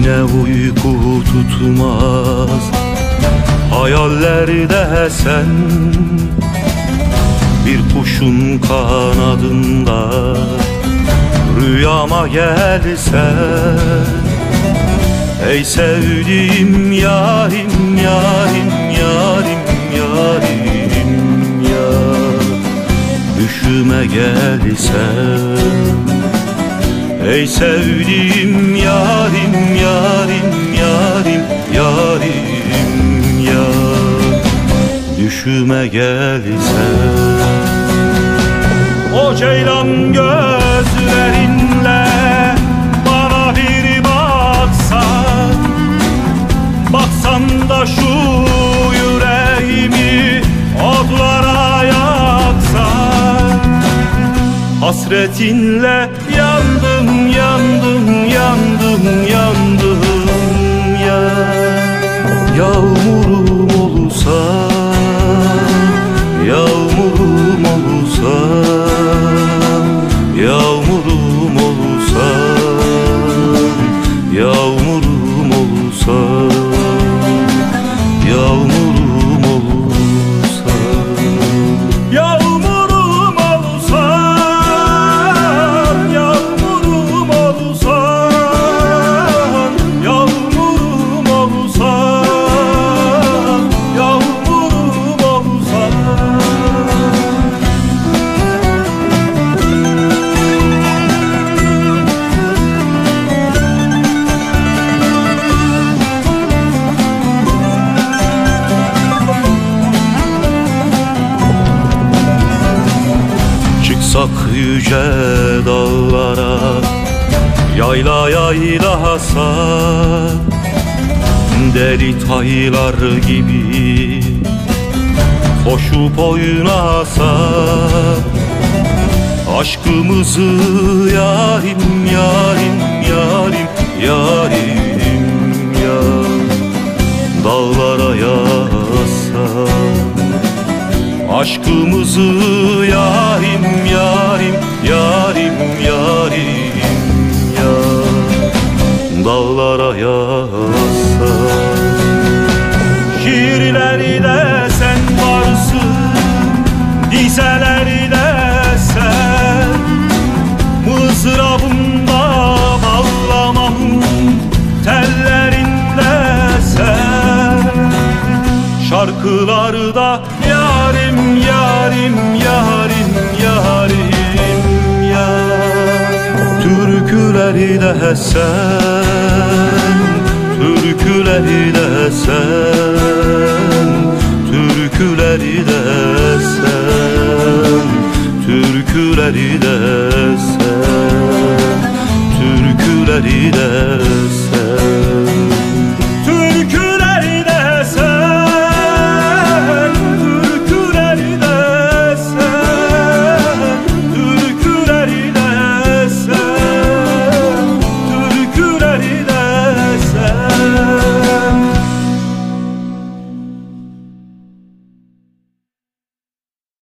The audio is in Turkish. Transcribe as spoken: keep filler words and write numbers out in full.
yine uyku tutmaz. Hayallerde sen bir kuşun kanadında, rüyama gelsen. Ey sevdiğim yarim, yarim, yarim, yarim yar, düşüme gelsen. Ey sevdiğim yarim, yarim, yarim, yarim yar, düşüme gelsen. O ceylan gözlerinle bana bir baksan, baksan da şu yüreğimi odlara yaksan. Hasretinle yandım, yandım, yandım, yandım ya. Yağmurum olursa, yağmurum olursa, yağmurum olursa, yağmurum olursa, yağmurum olursa, yağmurum olursa, yağmurum olursa, yağmurum olursa, yağmurum olursa. Çıksak yüce dağlara, yayla yayla hasar, deli taylar gibi koşup oynasak. Aşkımızı yarim, yarim, yarim, yarim yar, dağlara yazsak. Aşkımızı yarim, yarim, yarim, yarim yar, dağlara yazsak. Şiirleri de sen varsın, dizeleri de sen, mızrabımda bağlamamın tellerinde sen. Şarkılarda yarim, yarim, yarim, yarim yar, türküleri de sen, türküleri de sen, türküleri de sen, türküleri de sen, türküleri de